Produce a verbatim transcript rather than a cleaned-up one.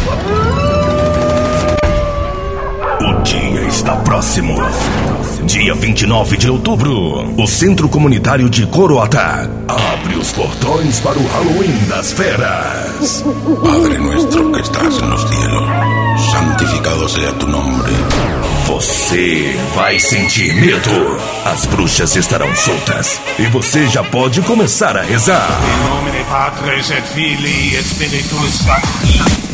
O dia está próximo. Dia vinte e nove de outubro, o Centro Comunitário de Coroatá abre os portões para o Halloween das Feras. Padre nuestro que estás en los cielos, santificado sea tu nombre. Você vai sentir medo. As bruxas estarão soltas e você já pode começar a rezar. In nomine Patris et Filii et Spiritus Sancti.